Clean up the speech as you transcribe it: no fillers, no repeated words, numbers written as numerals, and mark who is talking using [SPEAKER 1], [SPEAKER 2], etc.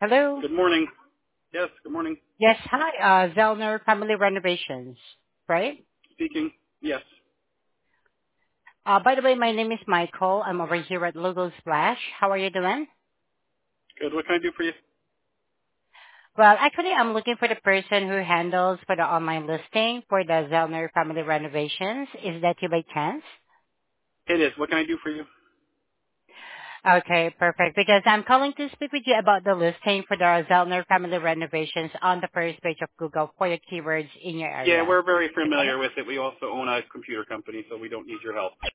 [SPEAKER 1] Hello.
[SPEAKER 2] Good morning. Yes, good morning.
[SPEAKER 1] Yes, hi, Zellner Family Renovations, right?
[SPEAKER 2] Speaking. Yes.
[SPEAKER 1] By the way, my name is Michael. I'm over here at Logo Splash. How are you doing?
[SPEAKER 2] Good. What can I do for you?
[SPEAKER 1] Well, actually, I'm looking for the person who handles for the online listing for the Zellner Family Renovations. Is that you by chance?
[SPEAKER 2] It is. What can I do for you?
[SPEAKER 1] Okay, perfect. Because I'm calling to speak with you about the listing for the Zellner Family Renovations on the first page of Google for your keywords in your
[SPEAKER 2] Yeah,
[SPEAKER 1] area.
[SPEAKER 2] we're very
[SPEAKER 1] Okay?
[SPEAKER 2] familiar with it. We also own a computer company, so we don't need your help.